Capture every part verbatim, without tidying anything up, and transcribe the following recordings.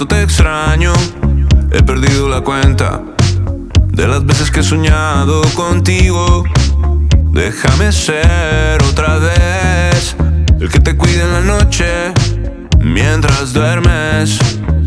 te extraño. He perdido la cuenta de las veces que he soñado contigo. Déjame ser otra vez el que te cuide en la noche mientras duermes.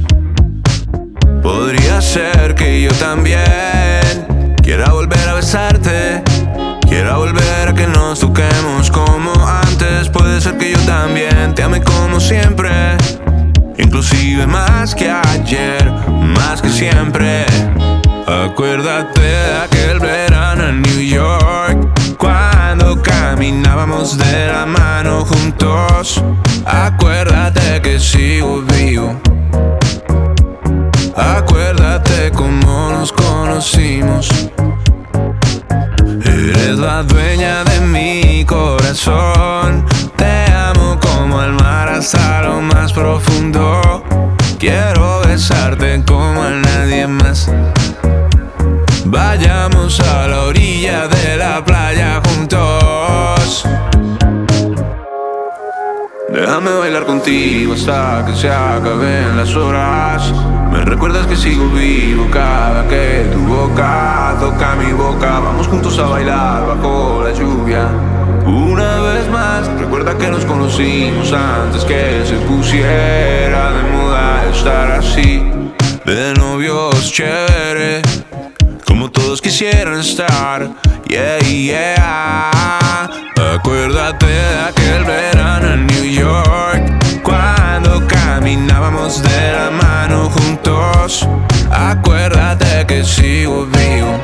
Podría ser que yo también quiera volver a besarte, quiera volver a que nos toquemos como antes. Puede ser que yo también te ame como siempre, inclusive más que ayer, más que siempre. Acuérdate de aquel verano en New York, cuando caminábamos de la mano juntos. Acuérdate que sigo vivo. Acuérdate cómo nos conocimos. Eres la dueña de mi corazón. Te amo como el mar hasta lo más profundo. Quiero besarte como a nadie más. Vayamos a la orilla de la playa juntos. Déjame bailar contigo hasta que se acaben las horas. Me recuerdas que sigo vivo cada que tu boca toca mi boca. Vamos juntos a bailar bajo la lluvia. Una vez más, recuerda que nos conocimos antes que se pusiera de moda estar así. De novios chévere, como todos quisieran estar. Yeah, yeah. Acuérdate de aquel verano en New York, cuando caminábamos de la mano juntos. Acuérdate que sigo vivo.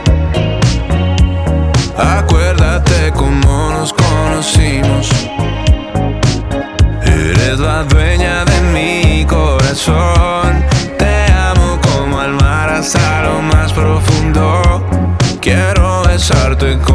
Acuérdate cómo nos conocimos. Eres la dueña de mi corazón. Te amo como al mar hasta lo más profundo. Quiero besarte